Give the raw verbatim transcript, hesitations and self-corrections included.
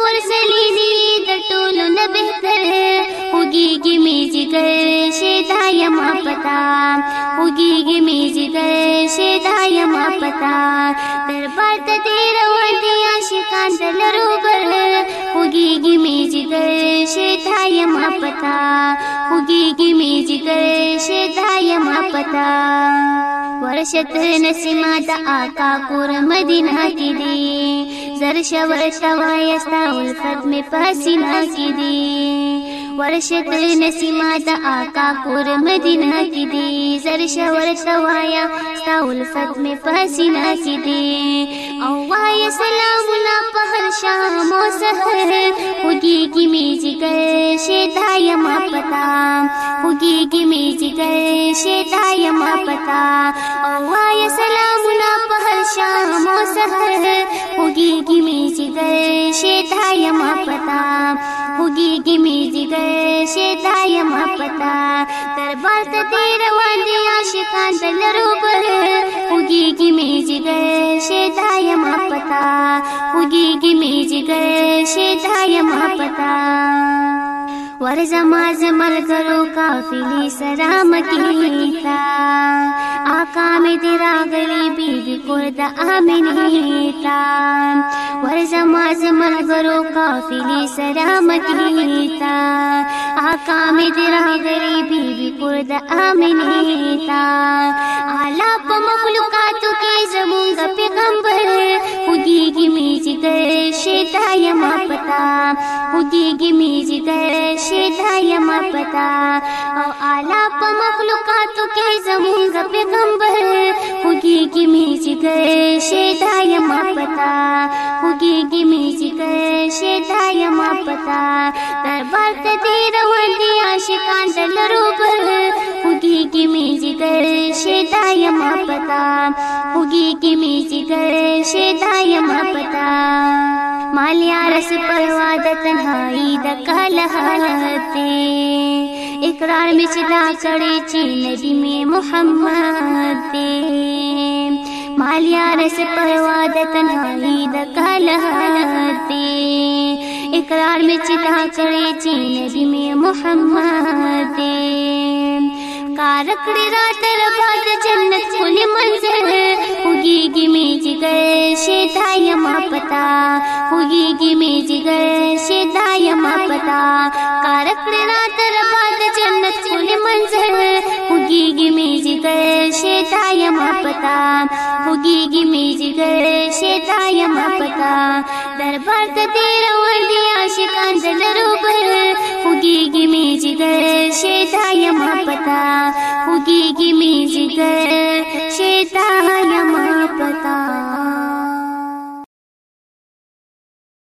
المرسلین د ټولو نه بهتر خوږیږي مې جګر شیدا یما پتا خوږیږي مې جګر شیدا یما پتا دربار ته دې روان دي عاشقان د لروبر خوږیږي مې جګر شیدا یما پتا خوږیږي مې جګر شیدا یما پتا ورشت نسیما د آقا کور مدینہ کی دی زرش ورشوا یستا الفت میں پسینہ کی دی ورشت نسیما د آقا کور مدینہ کی دی زرش ورشوا یستا الفت میں پسینہ کی دی او وای سلامنا په هر شام او سحر خوږیږي مې جګر شیدا یما پتا خوږیږي مې جګر شیدا یما پتا او وای سلامنا په هر شام او سحر خوږیږي مې جګر شیدا یما پتا خوږیږي مې جګر شیدا یما پتا دربار ته دې روان دي عاشقان د لروبر خوږیږي مې جګر شیدا یما پتا خوږیږي مې جګر شیدا یما پتا ورزما زمل کرو قافلی سلام کیتا آقا میں تیرا گلی بی بی کرد آمنیتا ورزما زمل کرو قافلی سلام کیتا آقا میں تیرا گلی بی بی کرد آمنیتا آلا پا مخلوقاتو کے زمونگا پیغمبر خوږیږي مې جګر شیدا یما پتا خوږیږي مې جګر شیدا یما پتا او اعلی په مخلوقاتو کې زمونږ پیغمبر خوږیږي مې جګر شیدا یما پتا خوږیږي مې جګر شیدا یما پتا دربار ته دې روان دي عاشقان د لروبر خوږیږي مې جګر شیدا یما پتا خوږیږي مې جګر شیدا یما پتا مالیا رس پروا د تنهایی د کال حالت اقرار می چدا کړي چې نبی می محمد دې مالیا رس پروا د تنهایی د کال حالت اقرار می چدا کړي چې نبی می محمد دې کارکړی را تر باد جنت کلی منظر خوږیږي مې جګر شیدا یما پتا خوږیږي مې جګر شیدا یما پتا کارکړی را تر باد جنت کلی منظر خوږیږي مې جګر شیدا یما پتا خوږیږي مې جګر شیدا یما پتا دربار ته دې روان دي عاشقان د لروبر خوږیږي مې جګر شیدا یما پتا خوږیږي مې جګر